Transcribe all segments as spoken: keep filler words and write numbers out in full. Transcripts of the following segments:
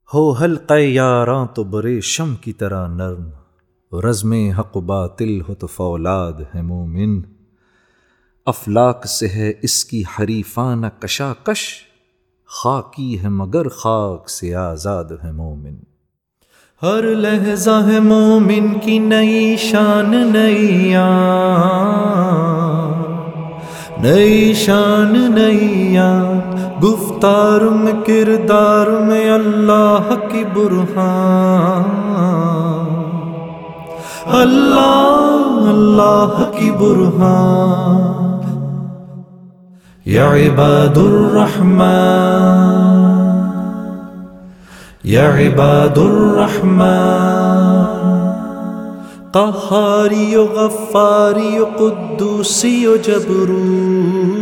ہو حلقہ یاراں تو برے شم کی طرح نرم، رزم حق و باطل ہو تو فولاد ہے مومن۔ افلاک سے ہے اس کی حریفانہ کشاکش، خاکی ہے مگر خاک سے آزاد ہے مومن۔ ہر لحظہ ہے مومن کی نئی شان نئی آن، نئی شان نئی آن، گفتار میں کردار میں اللہ کی برہان، اللہ اللہ کی برہان۔ یا عباد الرحمن، یا عباد الرحمن، قہاری و غفاری و قدوسی و جبروت،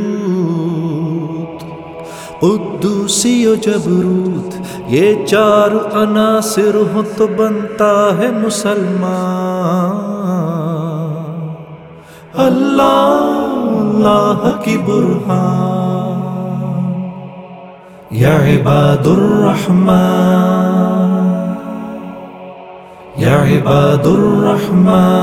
قدوسی و جبروت، یہ چار عناصر ہو تو بنتا ہے مسلمان۔ اللہ اللہ کی برہان۔ یا عباد الرحمن، یا عباد الرحمن،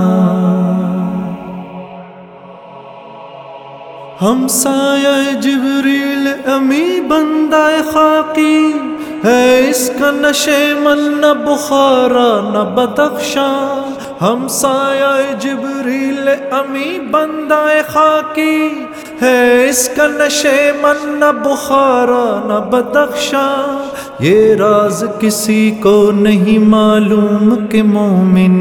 ہمسایہ جبریل امی بندہ خاکی ہے، اس کا نشے من نہ بخارا نہ بدخشاں۔ ہمسایہ جبریل امی بندہ خاکی ہے، اس کا نشے من نہ بخارا نہ بدخشاں۔ یہ راز کسی کو نہیں معلوم کہ مومن،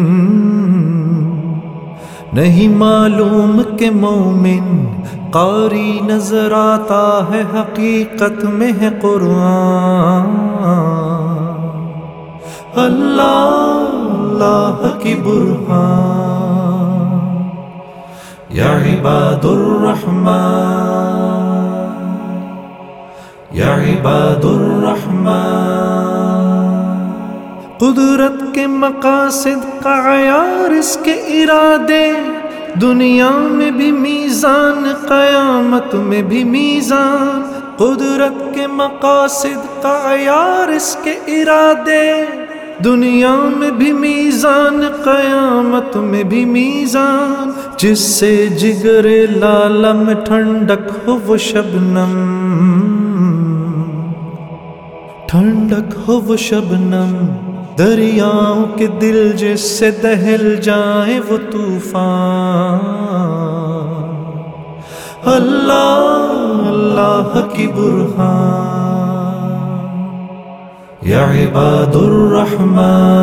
نہیں معلوم کہ مومن قاری نظر آتا ہے، حقیقت میں ہے قرآن۔ اللہ اللہ کی برہان۔ یا عباد الرحمن، یا عباد الرحمن، قدرت کے مقاصد کا عیار اس کے ارادے، دنیا میں بھی میزان قیامت میں بھی میزان۔ قدرت کے مقاصد کا عیار اس کے ارادے، دنیا میں بھی میزان قیامت میں بھی میزان۔ جس سے جگر لالہ میں ٹھنڈک ہو وہ شبنم، ٹھنڈک ہو وہ شبنم، دریاؤں کے دل جس سے دہل جائیں وہ طوفان۔ اللہ اللہ کی برہان۔ یا عباد الرحمن،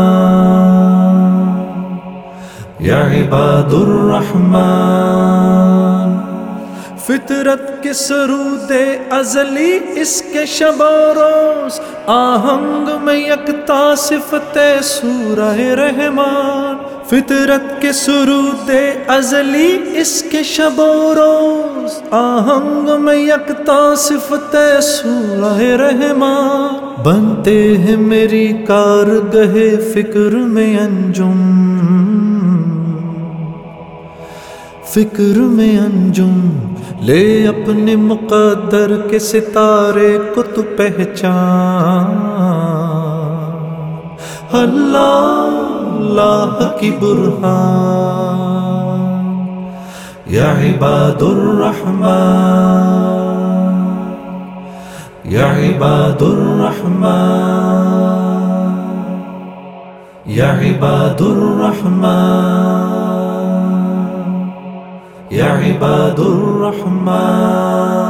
یا عباد الرحمن، فطرت کے سرود ازلی اس کے شب و روز، آہنگ میں یکتا صفت سورہ رحمان۔ فطرت کے سرود ازلی اس کے شب و روز، آہنگ میں یکتا صفت سورہ رحمان۔ بنتے ہیں میری کارگہ فکر میں انجم، فکر میں انجم، لے اپنے مقدر کے ستارے کو تو پہچان۔ اللہ اللہ کی برہان۔ یا عباد الرحمن، یا عباد الرحمن، یا عباد الرحمن، یا عباد الرحمن۔